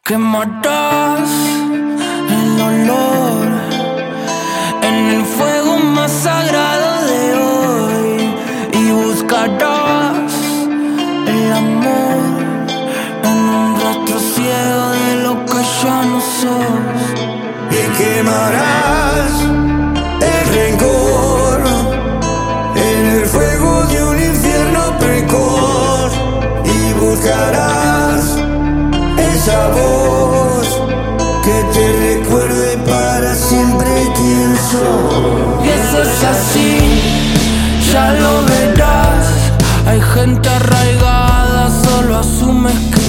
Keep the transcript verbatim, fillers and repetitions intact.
Quemarás el olor en el fuego más sagrado de hoy y buscarás el amor en un rostro ciego de lo que ya no sos. Y quemarás el rencor en el fuego de un infierno precoz y buscarás esa voz que te recuerde para siempre quién sos. Y eso es así, ya lo verás. Hay gente arraigada, solo asumes que